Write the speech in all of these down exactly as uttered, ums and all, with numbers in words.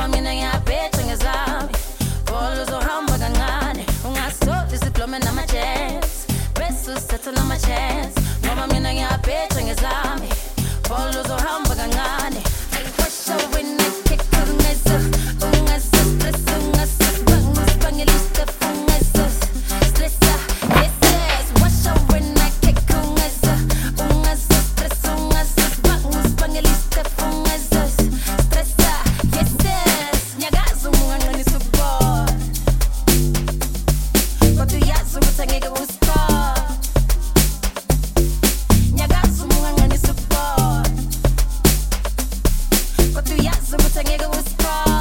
ngoba mina ngiyaphetha ngezami Bolo uzohamba kancane ungasoli isiplome nama-chance bese usithatha nama-chance ngoba mina ngiyaphetha ngezami Bolo uzohamba kancane Washa wena kekho ungeza ungeza stress ungeza bangusibangela ungeza stressa yes yes Washa wena kekho ungeza ungeza stress ungeza bangusibangela ungeza stressa yes yes nyakaza unganqinisa ukubona kodwa uyazi ukuthi angeke usiphola nyakaza unganqinisa ukubona kodwa uyazi ukuthi angeke usiphola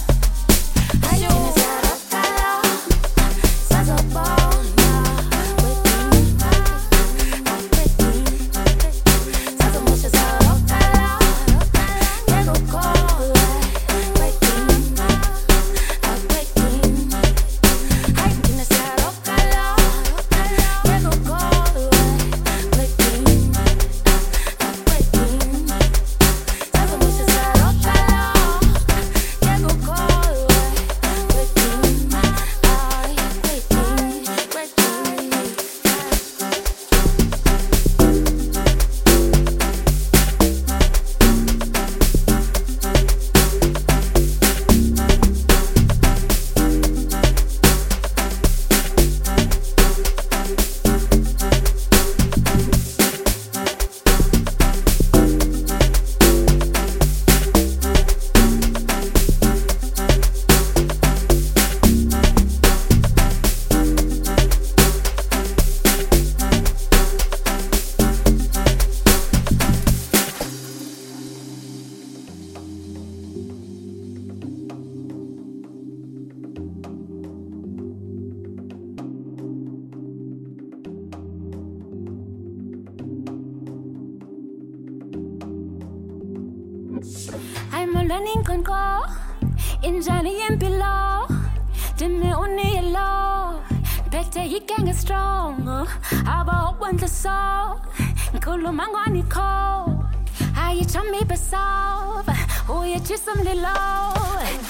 I'm a learning conco in Johnny and below. Didn't only yellow. Better you can get strong. About one to solve. Kulu mangwani ko. How you tell me beside? Oh, you just some little low.